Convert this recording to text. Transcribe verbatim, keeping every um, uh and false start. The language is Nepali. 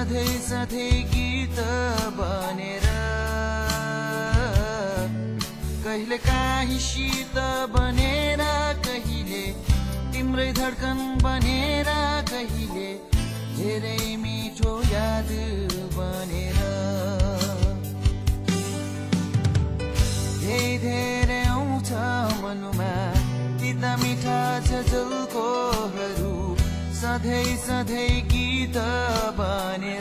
सधैँ सधैँ गीत बनेर कहिले काहीँ शीत बनेर कहिले तिम्रै धड्कन बनेर कहिले धेरै मिठो याद बनेर धेरै धेरै आउँछ मनमा तिता मिठा झझल्कोहरू सधैँ सधैँ गीत बनेर